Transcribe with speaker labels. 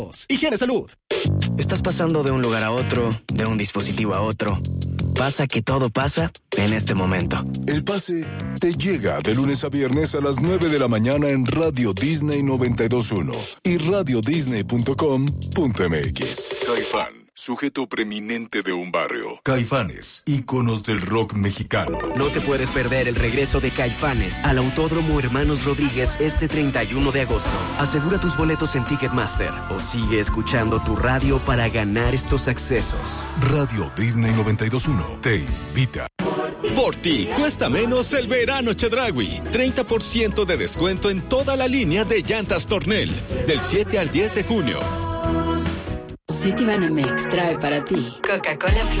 Speaker 1: Higiene Salud.
Speaker 2: Estás pasando de un lugar a otro, de un dispositivo a otro. Pasa que todo pasa en este momento.
Speaker 3: El pase te llega de lunes a viernes a las 9 de la mañana en Radio Disney 92.1 y radiodisney.com.mx. Caifán, sujeto preeminente de un barrio. Caifanes, íconos del rock mexicano.
Speaker 4: No te puedes perder el regreso de Caifanes al Autódromo Hermanos Rodríguez este 31 de agosto. Asegura tus boletos en Ticketmaster o sigue escuchando tu radio para ganar estos accesos.
Speaker 3: Radio Disney 92.1 te invita.
Speaker 1: Por ti cuesta menos el verano Chedraui. 30% de descuento en toda la línea de llantas Tornel. Del 7 al 10 de junio.
Speaker 5: Citibanamex trae para ti Coca-Cola